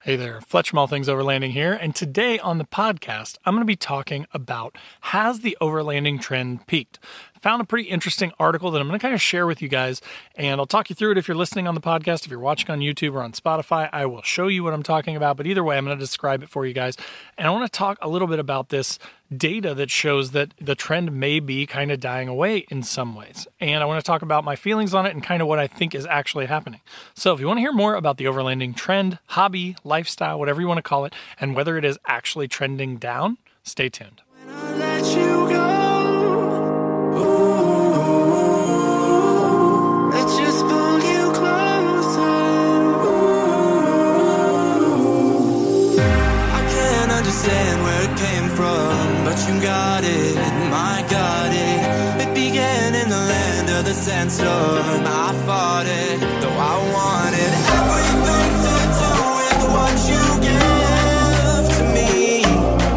Hey there, Fletch from All Things Overlanding here, and today on the podcast, I'm going to be talking about, has the overlanding trend peaked? Found a pretty interesting article that I'm going to kind of share with you guys, and I'll talk you through it if you're listening on the podcast. If you're watching on YouTube or on Spotify, I will show you what I'm talking about, but either way, I'm going to describe it for you guys. And I want to talk a little bit about this data that shows that the trend may be kind of dying away in some ways. And I want to talk about my feelings on it and kind of what I think is actually happening. So if you want to hear more about the overlanding trend, hobby, lifestyle, whatever you want to call it, and whether it is actually trending down, stay tuned. Understand where it came from, but you got it, my got it. It began in the land of the sandstorm. I fought it, though I wanted everything to do with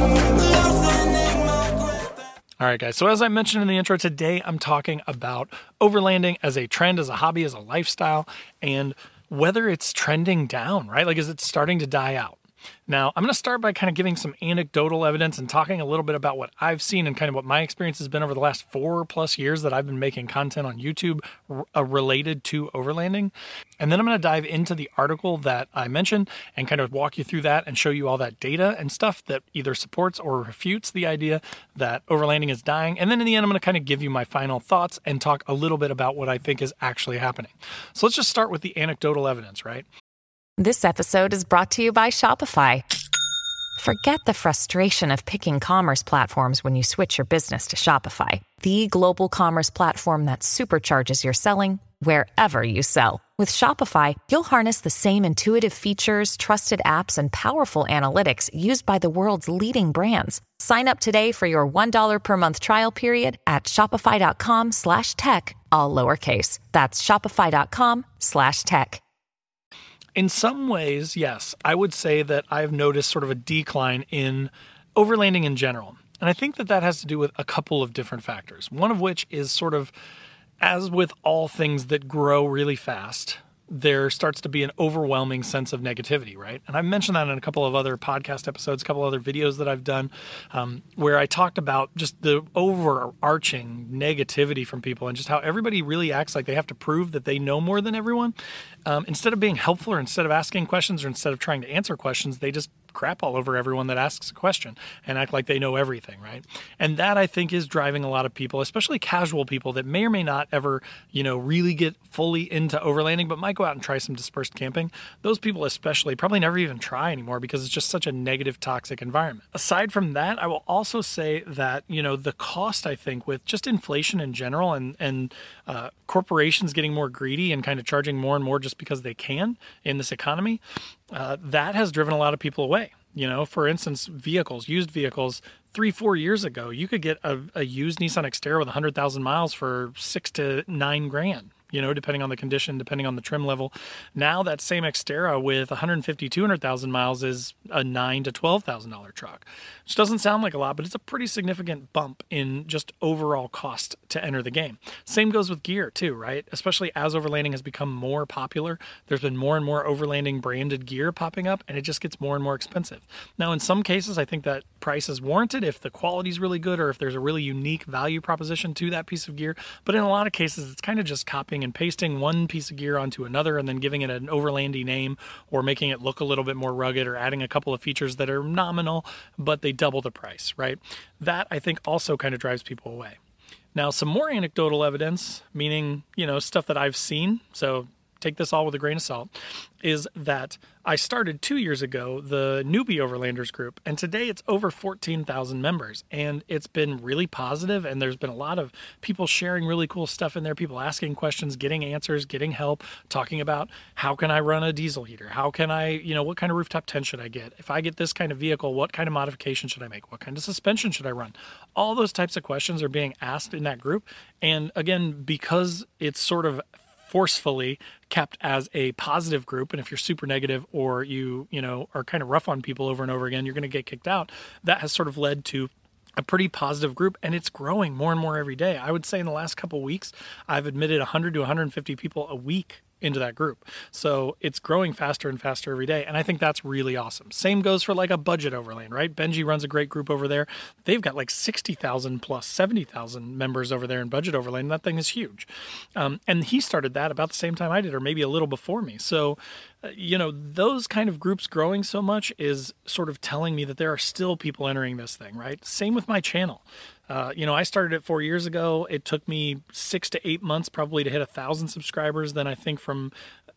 what you give to me. All right, guys. So as I mentioned in the intro, today I'm talking about overlanding as a trend, as a hobby, as a lifestyle, and whether it's trending down, right? Like, is it starting to die out? Now, I'm going to start by kind of giving some anecdotal evidence and talking a little bit about what I've seen and kind of what my experience has been over the last 4+ years that I've been making content on YouTube related to overlanding. And then I'm going to dive into the article that I mentioned and kind of walk you through that and show you all that data and stuff that either supports or refutes the idea that overlanding is dying. And then in the end, I'm going to kind of give you my final thoughts and talk a little bit about what I think is actually happening. So let's just start with the anecdotal evidence, right? This episode is brought to you by Shopify. Forget the frustration of picking commerce platforms when you switch your business to Shopify, the global commerce platform that supercharges your selling wherever you sell. With Shopify, you'll harness the same intuitive features, trusted apps, and powerful analytics used by the world's leading brands. Sign up today for your $1 per month trial period at shopify.com/tech, all lowercase. That's shopify.com/tech. In some ways, yes, I would say that I've noticed sort of a decline in overlanding in general. And I think that that has to do with a couple of different factors. One of which is sort of, as with all things that grow really fast, there starts to be an overwhelming sense of negativity, right? And I've mentioned that in a couple of other podcast episodes, a couple other videos that I've done, where I talked about just the overarching negativity from people and just how everybody really acts like they have to prove that they know more than everyone. Instead of being helpful or instead of asking questions or instead of trying to answer questions, they just crap all over everyone that asks a question and act like they know everything, right? And that, I think, is driving a lot of people, especially casual people that may or may not ever, really get fully into overlanding, but might go out and try some dispersed camping. Those people especially probably never even try anymore because it's just such a negative, toxic environment. Aside from that, I will also say that, the cost, I think, with just inflation in general and corporations getting more greedy and kind of charging more and more just because they can in this economy, that has driven a lot of people away. For instance, used vehicles, 3-4 years ago, you could get a used Nissan Xterra with 100,000 miles for $6,000 to $9,000. Depending on the condition, depending on the trim level. Now that same Xterra with 150,000, 200,000 miles is a $9,000 to $12,000 truck, which doesn't sound like a lot, but it's a pretty significant bump in just overall cost to enter the game. Same goes with gear too, right? Especially as overlanding has become more popular, there's been more and more overlanding branded gear popping up, and it just gets more and more expensive. Now, in some cases, I think that price is warranted if the quality is really good or if there's a really unique value proposition to that piece of gear. But in a lot of cases, it's kind of just copying and pasting one piece of gear onto another and then giving it an overlandy name or making it look a little bit more rugged or adding a couple of features that are nominal, but they double the price, right? That, I think, also kind of drives people away. Now, some more anecdotal evidence, meaning, stuff that I've seen, so take this all with a grain of salt, is that I started 2 years ago the Newbie Overlanders group, and today it's over 14,000 members, and it's been really positive, and there's been a lot of people sharing really cool stuff in there, people asking questions, getting answers, getting help, talking about how can I run a diesel heater, how can I, what kind of rooftop tent should I get, if I get this kind of vehicle, what kind of modification should I make, what kind of suspension should I run, all those types of questions are being asked in that group, and again, because it's sort of forcefully kept as a positive group, and if you're super negative or you are kind of rough on people over and over again, you're going to get kicked out. That has sort of led to a pretty positive group, and it's growing more and more every day. I would say in the last couple of weeks, I've admitted 100 to 150 people a week into that group. So it's growing faster and faster every day. And I think that's really awesome. Same goes for like a budget overland, right? Benji runs a great group over there. They've got like 60,000 plus 70,000 members over there in budget overland. That thing is huge. And he started that about the same time I did, or maybe a little before me. So, those kind of groups growing so much is sort of telling me that there are still people entering this thing, right? Same with my channel. I started it 4 years ago. It took me 6 to 8 months probably to hit 1,000 subscribers. Then I think from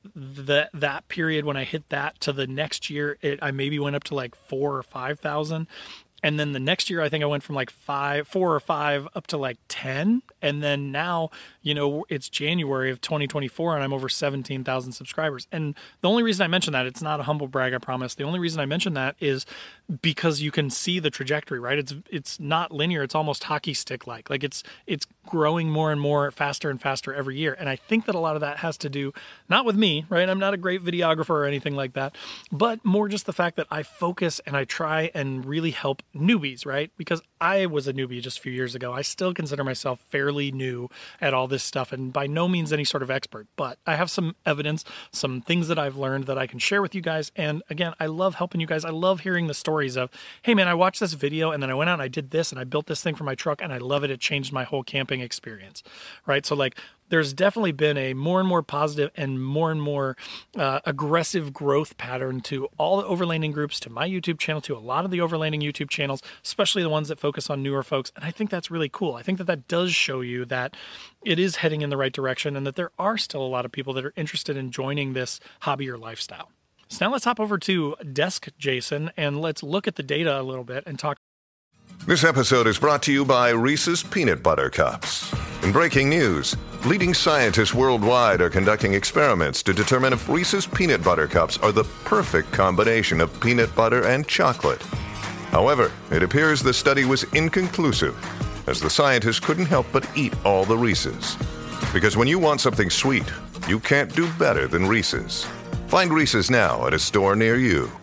that period when I hit that to the next year, I maybe went up to like 4 or 5,000. And then the next year, I think I went from like 4 or 5 up to like 10. And then now, it's January of 2024 and I'm over 17,000 subscribers. And the only reason I mention that, it's not a humble brag, I promise. The only reason I mention that is because you can see the trajectory, right? It's not linear. It's almost hockey stick like it's growing more and more, faster and faster every year. And I think that a lot of that has to do, not with me, right? I'm not a great videographer or anything like that, but more just the fact that I focus and I try and really help newbies, right? Because I was a newbie just a few years ago. I still consider myself fairly new at all this stuff and by no means any sort of expert, but I have some evidence, some things that I've learned that I can share with you guys. And again, I love helping you guys. I love hearing the stories of, hey man, I watched this video and then I went out and I did this and I built this thing for my truck and I love it. It changed my whole camping experience, right? So like, there's definitely been a more and more positive and more aggressive growth pattern to all the overlanding groups, to my YouTube channel, to a lot of the overlanding YouTube channels, especially the ones that focus on newer folks. And I think that's really cool. I think that does show you that it is heading in the right direction and that there are still a lot of people that are interested in joining this hobby or lifestyle. So now let's hop over to Desk Jason and let's look at the data a little bit and talk. This episode is brought to you by Reese's Peanut Butter Cups. In breaking news, leading scientists worldwide are conducting experiments to determine if Reese's Peanut Butter Cups are the perfect combination of peanut butter and chocolate. However, it appears the study was inconclusive, as the scientists couldn't help but eat all the Reese's. Because when you want something sweet, you can't do better than Reese's. Find Reese's now at a store near you.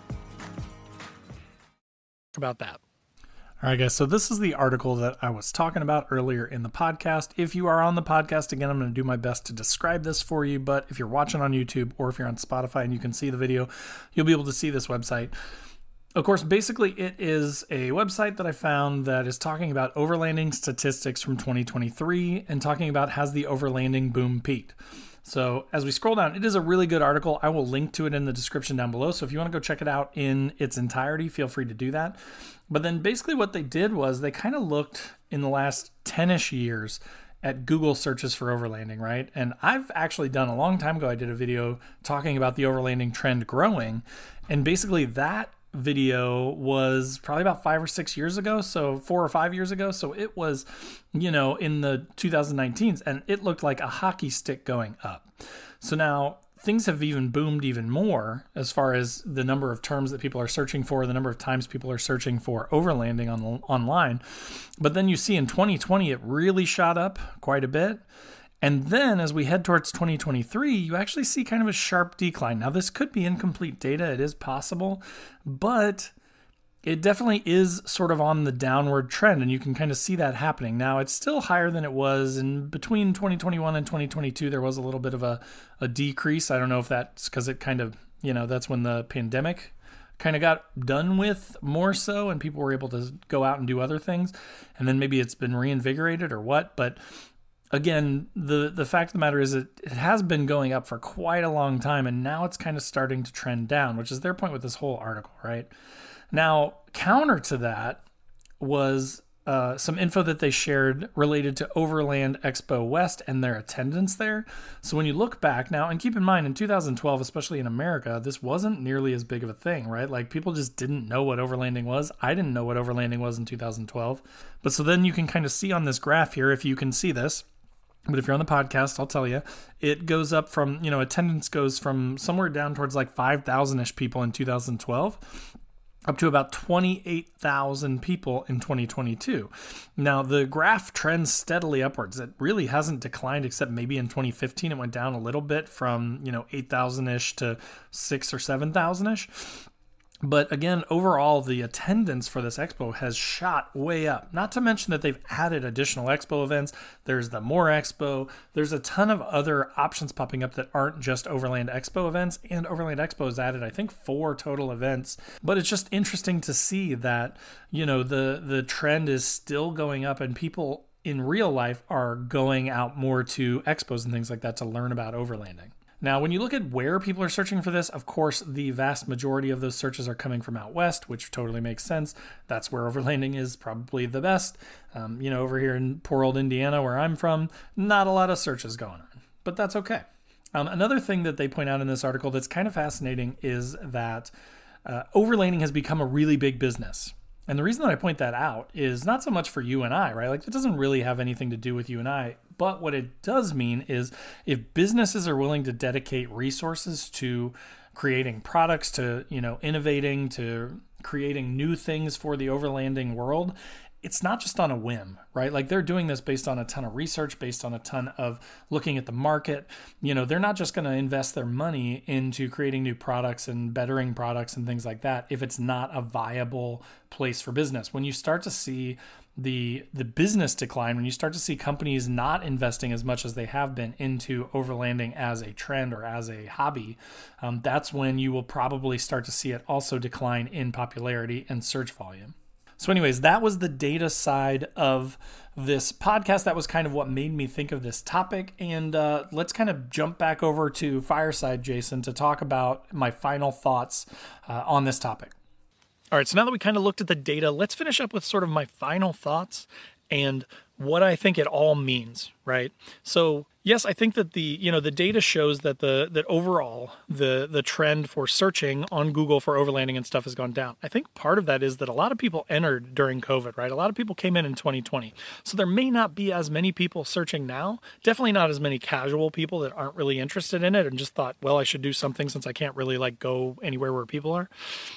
About that. All right, guys, so this is the article that I was talking about earlier in the podcast. If you are on the podcast, again, I'm going to do my best to describe this for you, but if you're watching on YouTube or if you're on Spotify and you can see the video, you'll be able to see this website. Of course, basically, it is a website that I found that is talking about overlanding statistics from 2023 and talking about has the overlanding boom peaked. So as we scroll down, it is a really good article. I will link to it in the description down below. So if you want to go check it out in its entirety, feel free to do that. But then basically what they did was they kind of looked in the last 10-ish years at Google searches for overlanding, right? And I've actually done a long time ago, I did a video talking about the overlanding trend growing. And basically that video was probably about 5 or 6 years ago, so 4 or 5 years ago. So it was, in the 2019s, and it looked like a hockey stick going up. So now things have even boomed even more as far as the number of terms that people are searching for, the number of times people are searching for overlanding online. But then you see in 2020, it really shot up quite a bit. And then as we head towards 2023, you actually see kind of a sharp decline. Now, this could be incomplete data. It is possible, but it definitely is sort of on the downward trend, and you can kind of see that happening. Now, it's still higher than it was in between 2021 and 2022. There was a little bit of a decrease. I don't know if that's because it kind of, that's when the pandemic kind of got done with more so, and people were able to go out and do other things. And then maybe it's been reinvigorated or what, but again, the fact of the matter is it has been going up for quite a long time, and now it's kind of starting to trend down, which is their point with this whole article, right? Now, counter to that was some info that they shared related to Overland Expo West and their attendance there. So when you look back now, and keep in mind, in 2012, especially in America, this wasn't nearly as big of a thing, right? Like, people just didn't know what overlanding was. I didn't know what overlanding was in 2012. But so then you can kind of see on this graph here, if you can see this, but if you're on the podcast, I'll tell you, it goes up from, attendance goes from somewhere down towards like 5,000-ish people in 2012 up to about 28,000 people in 2022. Now, the graph trends steadily upwards. It really hasn't declined, except maybe in 2015, it went down a little bit from, 8,000-ish to 6,000 or 7,000-ish. But again, overall, the attendance for this expo has shot way up. Not to mention that they've added additional expo events. There's the More Expo. There's a ton of other options popping up that aren't just Overland Expo events. And Overland Expo has added, I think, 4 total events. But it's just interesting to see that, the trend is still going up, and people in real life are going out more to expos and things like that to learn about overlanding. Now, when you look at where people are searching for this, of course, the vast majority of those searches are coming from out west, which totally makes sense. That's where overlanding is probably the best. Over here in poor old Indiana, where I'm from, not a lot of searches going on, but that's okay. Another thing that they point out in this article that's kind of fascinating is that overlanding has become a really big business. And the reason that I point that out is not so much for you and I, right? Like, it doesn't really have anything to do with you and I. But what it does mean is if businesses are willing to dedicate resources to creating products, to, innovating, to creating new things for the overlanding world, it's not just on a whim, right? Like, they're doing this based on a ton of research, based on a ton of looking at the market. They're not just going to invest their money into creating new products and bettering products and things like that if it's not a viable place for business. When you start to see the business decline, when you start to see companies not investing as much as they have been into overlanding as a trend or as a hobby, that's when you will probably start to see it also decline in popularity and search volume. So anyways, that was the data side of this podcast. That was kind of what made me think of this topic. And let's kind of jump back over to Fireside, Jason, to talk about my final thoughts on this topic. All right, so now that we kind of looked at the data, let's finish up with sort of my final thoughts and what I think it all means, right? So yes, I think that the data shows that that overall the trend for searching on Google for overlanding and stuff has gone down. I think part of that is that a lot of people entered during COVID, right? A lot of people came in 2020. So there may not be as many people searching now, definitely not as many casual people that aren't really interested in it and just thought, well, I should do something since I can't really go anywhere where people are.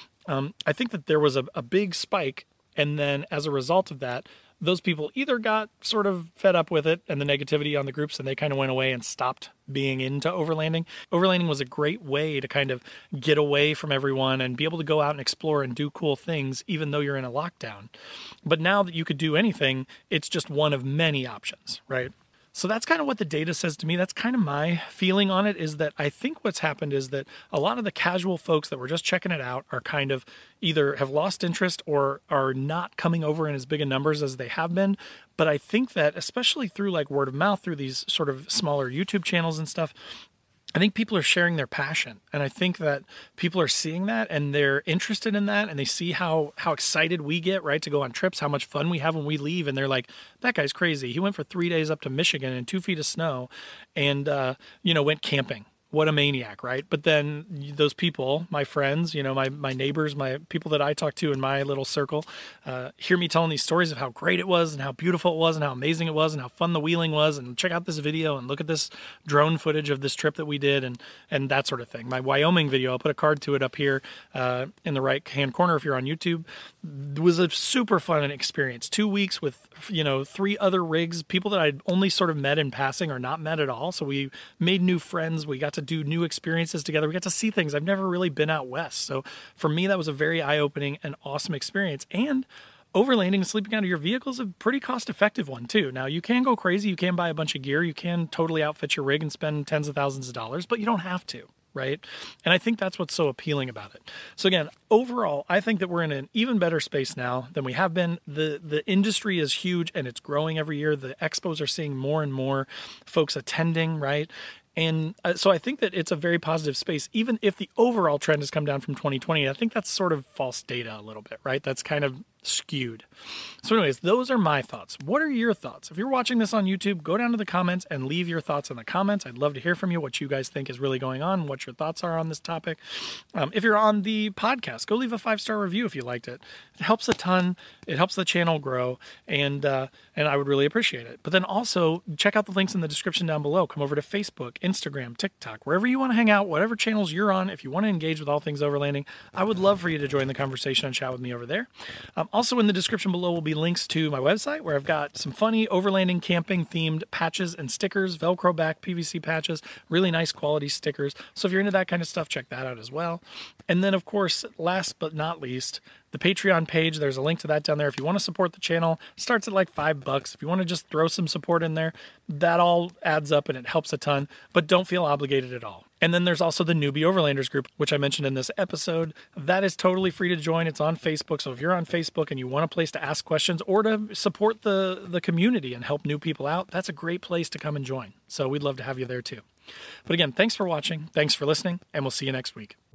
I think that there was a big spike, and then as a result of that, those people either got sort of fed up with it and the negativity on the groups, and they kind of went away and stopped being into overlanding. Overlanding was a great way to kind of get away from everyone and be able to go out and explore and do cool things, even though you're in a lockdown. But now that you could do anything, it's just one of many options, right? So that's kind of what the data says to me. That's kind of my feeling on it, is that I think what's happened is that a lot of the casual folks that were just checking it out are kind of either have lost interest or are not coming over in as big a numbers as they have been. But I think that especially through word of mouth, through these sort of smaller YouTube channels and stuff, I think people are sharing their passion, and I think that people are seeing that and they're interested in that, and they see how excited we get, right, to go on trips, how much fun we have when we leave, and they're like, that guy's crazy. He went for 3 days up to Michigan in 2 feet of snow and, went camping. What a maniac, right? But then those people, my friends, my neighbors, my people that I talk to in my little circle, hear me telling these stories of how great it was and how beautiful it was and how amazing it was and how fun the wheeling was, and check out this video and look at this drone footage of this trip that we did and that sort of thing. My Wyoming video, I'll put a card to it up here in the right-hand corner if you're on YouTube, was a super fun experience. 2 weeks with, 3 other rigs, people that I'd only sort of met in passing or not met at all. So we made new friends. We got to do new experiences together. We got to see things. I've never really been out west. So for me, that was a very eye-opening and awesome experience. And overlanding and sleeping out of your vehicle is a pretty cost-effective one too. Now, you can go crazy. You can buy a bunch of gear. You can totally outfit your rig and spend tens of thousands of dollars, but you don't have to, right? And I think that's what's so appealing about it. So again, overall, I think that we're in an even better space now than we have been. The industry is huge and it's growing every year. The expos are seeing more and more folks attending, right? And so I think that it's a very positive space, even if the overall trend has come down from 2020. I think that's sort of false data a little bit, right? That's kind of skewed. So anyways, those are my thoughts. What are your thoughts? If you're watching this on YouTube, go down to the comments and leave your thoughts in the comments. I'd love to hear from you, what you guys think is really going on, what your thoughts are on this topic. If you're on the podcast, go leave a 5-star review if you liked it. It helps a ton. It helps the channel grow, and I would really appreciate it. But then also check out the links in the description down below. Come over to Facebook, Instagram, TikTok, wherever you want to hang out, whatever channels you're on. If you want to engage with all things overlanding, I would love for you to join the conversation and chat with me over there. Also in the description below will be links to my website where I've got some funny overlanding camping themed patches and stickers, Velcro back PVC patches, really nice quality stickers. So if you're into that kind of stuff, check that out as well. And then of course, last but not least, the Patreon page, there's a link to that down there. If you want to support the channel, it starts at like $5. If you want to just throw some support in there, that all adds up and it helps a ton, but don't feel obligated at all. And then there's also the Newbie Overlanders group, which I mentioned in this episode. That is totally free to join. It's on Facebook. So if you're on Facebook and you want a place to ask questions or to support the community and help new people out, that's a great place to come and join. So we'd love to have you there too. But again, thanks for watching. Thanks for listening, and we'll see you next week.